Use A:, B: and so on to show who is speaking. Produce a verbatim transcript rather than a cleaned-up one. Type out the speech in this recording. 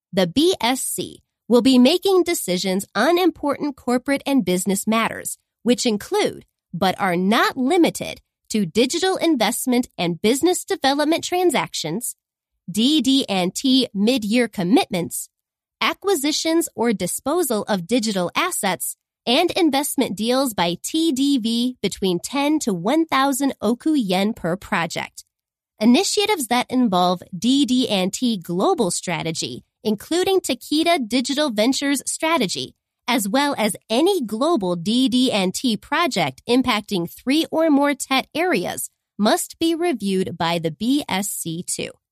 A: the B S C will be making decisions on important corporate and business matters, which include, but are not limited to digital investment and business development transactions, D D and T mid-year commitments, acquisitions or disposal of digital assets, and investment deals by T D V between ten to one thousand oku yen per project. Initiatives that involve D D and T global strategy, including Takeda Digital Ventures strategy, as well as any global D D and T project impacting three or more T E T areas, must be reviewed by the B S C too.